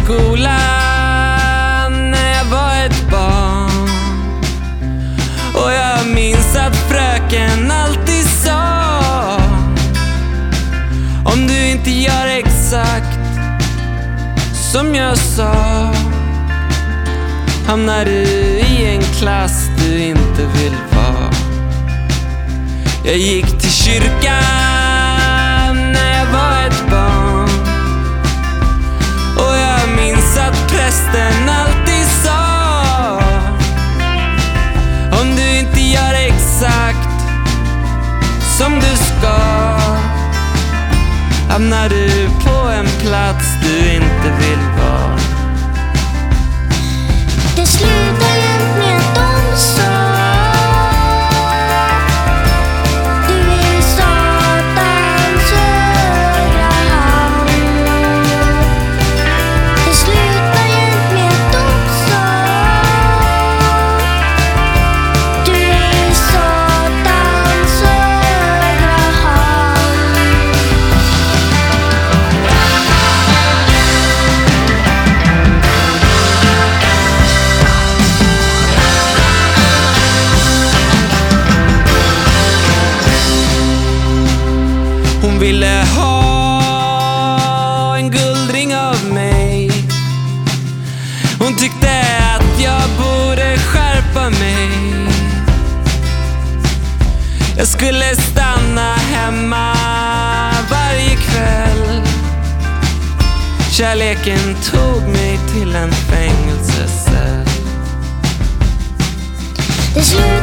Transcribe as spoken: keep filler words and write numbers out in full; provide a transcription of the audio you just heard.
skolan när jag var ett barn. Och jag minns att fröken alltid sa: om du inte gör exakt som jag sa, hamnar du i en klass du inte vill vara. Jag gick till kyrkan när jag var ett barn. Och jag minns att prästen alltid sa: om du inte gör exakt som du ska, hamnar du på en plats du inte vill vara. Det slutar jämt med att de sa: du är satans högra hand. Det slutar jämt med att de sa: du är satans högra hand. Hon ville ha en guldring av mig. Hon tyckte att jag borde skärpa mig. Jag skulle stanna hemma varje kväll. Kärleken tog mig till en fängelsecell. Det slutar